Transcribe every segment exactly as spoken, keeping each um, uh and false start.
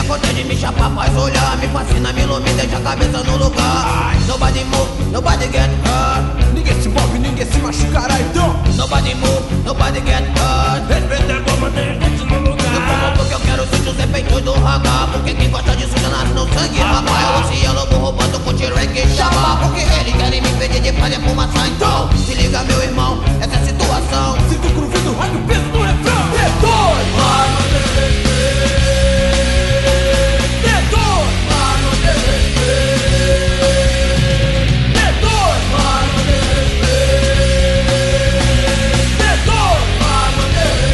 contente de me chapar, faz olhar, me fascina, me ilumina, deixa a cabeça no lugar. Nobody move, nobody get hurt. Ninguém se move, ninguém se machucará então. Nobody move, nobody get hurt. Respeita a goma, deixa no lugar. Eu fumo porque eu quero sentir os efeitos do raga. Porque quem gosta disso já nasce no sangue, rapaz. Eu se lobo roubando com tiro e que chama. Porque eles querem me impedir de fazer fumaça. Então, se liga meu irmão, essa é a situação. Sinto o groove do rock, o peso do refrão. D dois, mano, D dois, mano, D dois, mano, D dois, mano,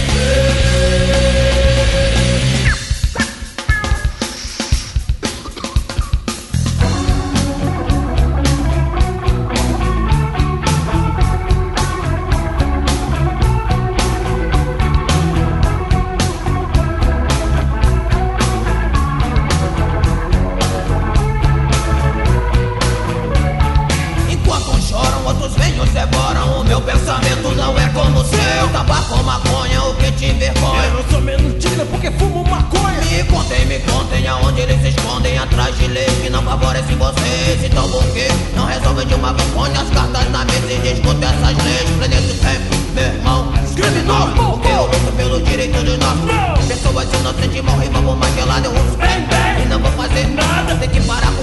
devoram, o meu pensamento não é como o seu. Tabaco ou maconha, o que te envergonha? Eu não sou menos digno porque fumo maconha. Me contem, me contem aonde eles se escondem, atrás de leis que não favorecem vocês. Então por que não resolvem de uma vez? Põe as cartas na mesa e discute essas leis. Planeta tempo, meu irmão, escreve nós, porque eu luto pelo direito de nós. Pessoas inocentes morrem, vamos mais gelado, eu uso bem, bem. E não vou fazer nada, tem que parar com